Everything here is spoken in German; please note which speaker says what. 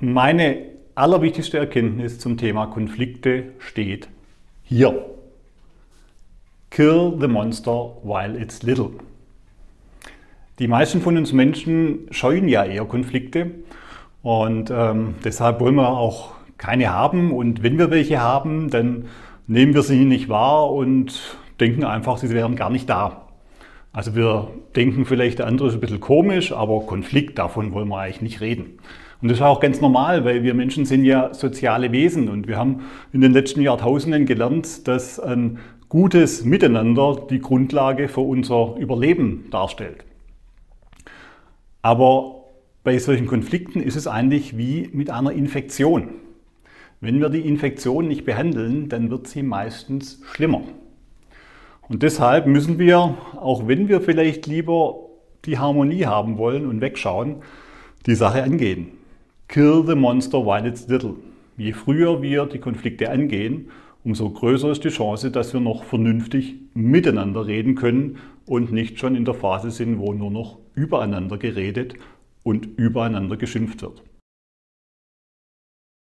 Speaker 1: Meine allerwichtigste Erkenntnis zum Thema Konflikte steht hier. Kill the monster while it's little. Die meisten von uns Menschen scheuen ja eher Konflikte und deshalb wollen wir auch keine haben, und wenn wir welche haben, dann nehmen wir sie nicht wahr und denken einfach, sie wären gar nicht da. Also wir denken vielleicht, der andere ist ein bisschen komisch, aber Konflikt, davon wollen wir eigentlich nicht reden. Und das ist auch ganz normal, weil wir Menschen sind ja soziale Wesen und wir haben in den letzten Jahrtausenden gelernt, dass ein gutes Miteinander die Grundlage für unser Überleben darstellt. Aber bei solchen Konflikten ist es eigentlich wie mit einer Infektion. Wenn wir die Infektion nicht behandeln, dann wird sie meistens schlimmer. Und deshalb müssen wir, auch wenn wir vielleicht lieber die Harmonie haben wollen und wegschauen, die Sache angehen. Kill the monster while it's little. Je früher wir die Konflikte angehen, umso größer ist die Chance, dass wir noch vernünftig miteinander reden können und nicht schon in der Phase sind, wo nur noch übereinander geredet und übereinander geschimpft wird.